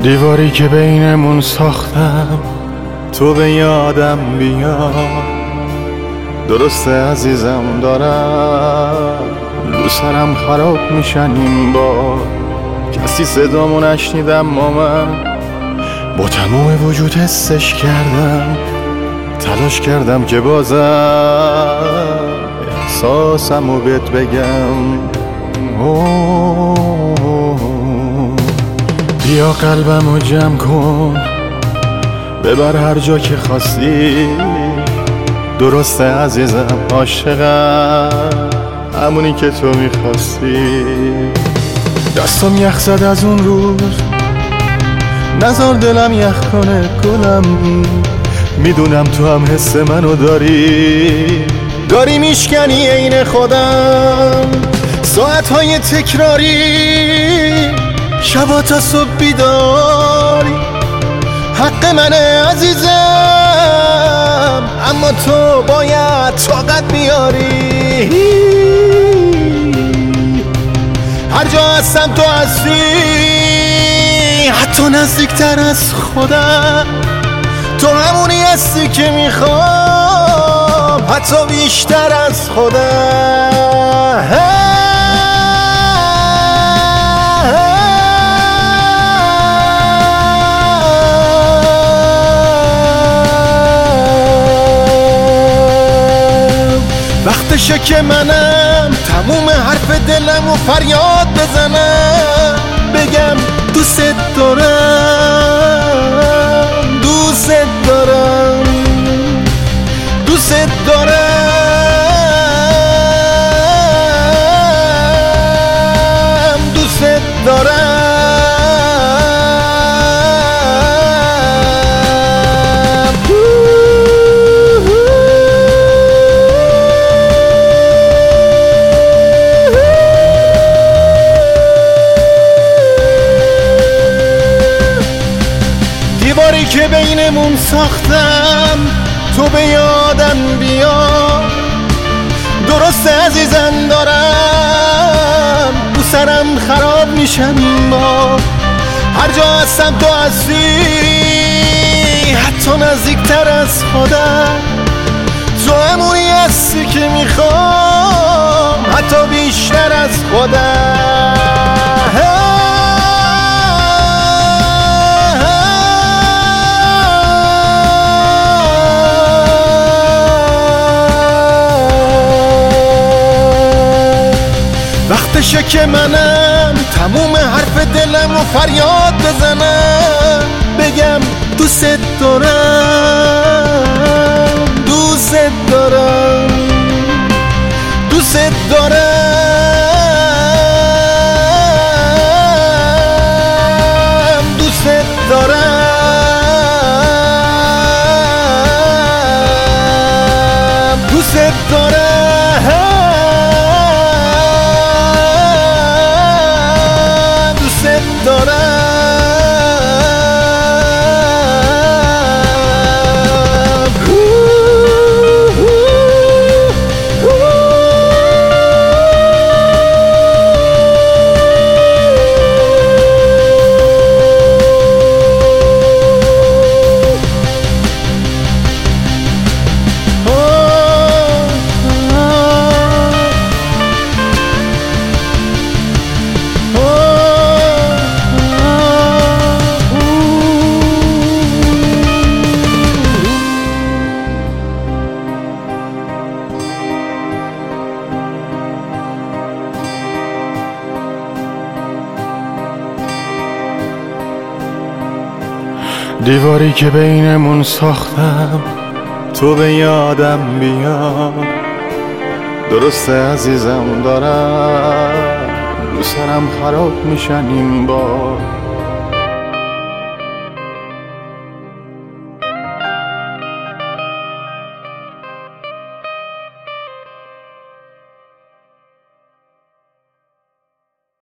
دیواری که بینمون ساختم تو به یادم بیار. درسته عزیزم دارم رو سرم خراب میشن این بار. کسی صدامو نشنیدم اما من با تمام وجود حسش کردم. تلاش کردم که بازم احساسمو بهت بگم. بیا قلبمو جمع کن ببر هر جا که خواستی. درسته عزیزم عاشقم همونی که تو میخواستی. دستم یخ زد از اون روز نذار دلم یخ کنه گلم. میدونم تو هم حس منو داری میشکنی عین خودم. ساعتهای تکراری شبا تا صبح بیداری. حق منه عزیزم اما تو باید طاقت بیاری. هر جا هستم تو هستی حتی نزدیکتر از خودم. تو همونی هستی که میخوام حتی بیشتر از خودم. وقتشه که منم تموم حرف دلم و فریاد بزنم. بگم دوست دارم دوست دارم دوست دارم دوست دارم. دیواری که بینمون ساختم تو به یادم بیار. درسته عزیزم دارم رو سرم خراب میشم این بار. هر جا هستم تو هستی حتی نزدیکتر از خودم. تو همونی هستی که میخوام حتی بیشتر از خودم. وقتشه که منم تموم حرف دلم و فریاد بزنم. بگم دوست دارم دوست دارم دوست دارم دوست دارم دوست دارم. دیواری که بینمون ساختم تو به یادم بیار. درسته عزیزم دارم رو سرم خراب میشن این بار.